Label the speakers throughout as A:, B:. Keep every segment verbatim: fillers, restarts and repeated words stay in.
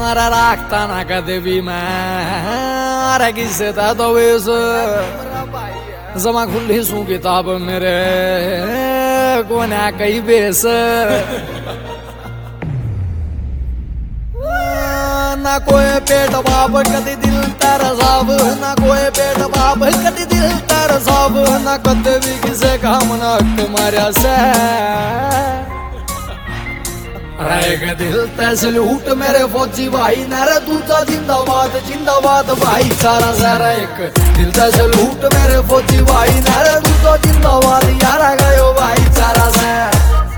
A: मारा राखता ना कदे भी मैं किसे था तो वेस जमा खुली सू किताब मेरे को ना कई बेस ना कोई पेट बाप कदी दिल तेरा साब ना कोई पेट बाप कदी दिल तेरा साब ना कदे भी किसे काम ना मारा से रहेग दिल तैसे लूट मेरे फौजी भाई नारे दूसरा जिंदाबाद जिंदाबाद भाई सारा सारा एक दिल तैसे लूट मेरे फौजी भाई नारे दूसरा जिंदाबाद यारा गयो भाई सारा सारा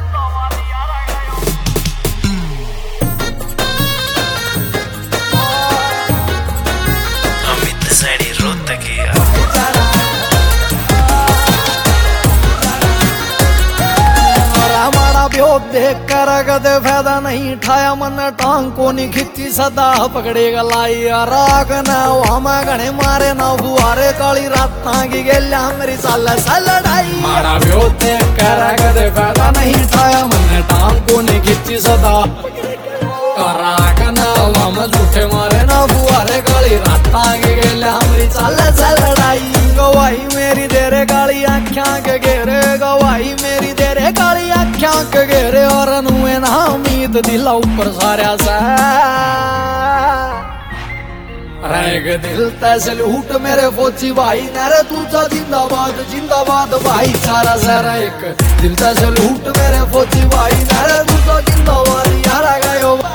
A: देख कर कदे फायदा नहीं ठाया मन टांग को नहीं खिंची सदा पकड़ेगा लाई राग ना हमें घने मारे ना बुआरे काली रात की गेल्या मेरी साल साल लड़ाई मारा व्यो देख कर कदे फायदा नहीं ठाया मन टांग को नहीं खिंची सदा राग ना हमें झूठे मारे ना बुआरे काली रात की गेल्या मेरी साल साल लड़ाई गवाही मेरी तेरे काली आँखियां के घेरे गवाही मेरी तेरे काली आँखियां के घेरे और अनुए ना उम्मीद दिला ऊपर सारा सा रहेग दिल तैसे लूट मेरे फौजी भाई नारे दूसरा जिंदाबाद जिंदाबाद भाई सारा सारा एक दिल तैसे लूट मेरे फौजी भाई नारे दूसरा जिंदाबाद यारा गयो भाई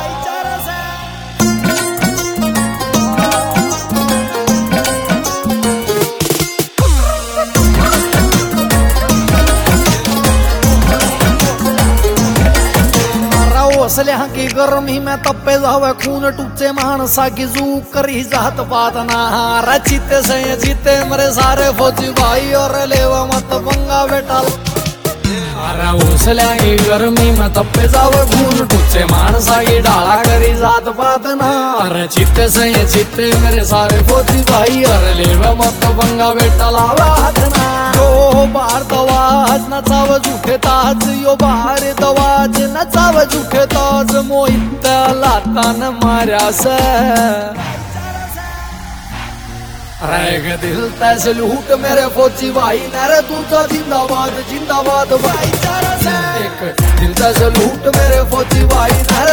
A: असल्या की गर्मी में तप्पे जावे खून टूचे मानसा की जू करी जात बात ना हारा चिते से जीते मेरे सारे फौजी भाई और लेवा मत पंगा बेटा अरे उसल्या की गर्मी में तप्पे जावे खून टूचे मानसा की डाला करी जात बात ना अरे चिते से जीते मेरे सारे फौजी भाई और लेवा मत पंगा बेटा लावा हाथ ना यो बार दवाज नचाव झूठे ताज यो बार दवाज नचाव झूठे ताज मोहित लातान मारा से रहेग दिल तैसे लूट मेरे फौजी भाई नारे दूसरा जिंदाबाद जिंदाबाद भाई सारा से एक दिल तैसे लूट मेरे फौजी भाई नारे